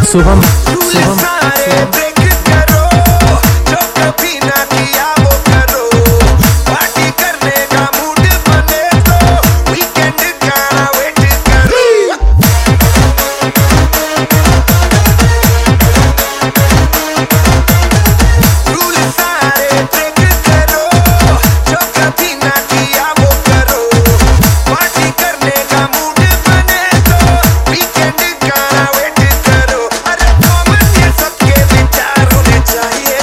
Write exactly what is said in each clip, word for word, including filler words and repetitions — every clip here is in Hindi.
शुभम शुभम ब्रेक करो, जो कभी ना किया वो करो, पार्टी करने का मूड बने तो वीकेंड का वेट करो। रूल सारे ब्रेक करो, जो कभी ना किया वो करो, पार्टी करने का मूड बने तो वीकेंड का वेट करो। अरे कॉमन ये सबके विचार होने चाहिए,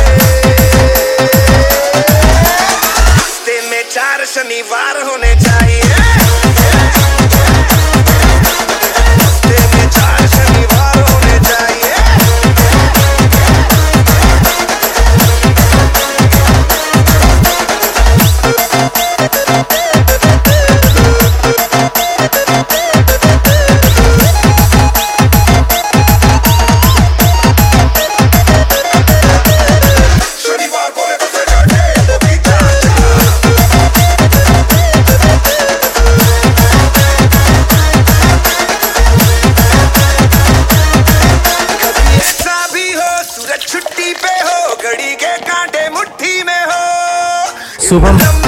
हफ्ते में चार शनिवार होने चाहिए, हफ्ते में चार शनिवार होने चाहिए। शनिवार को लेकर सैटरडे वो भी चाचा, कभी ऐसा भी हो सूरज छुट्टी पे हो, घड़ी के कांटे मुट्ठी में हो, शुभम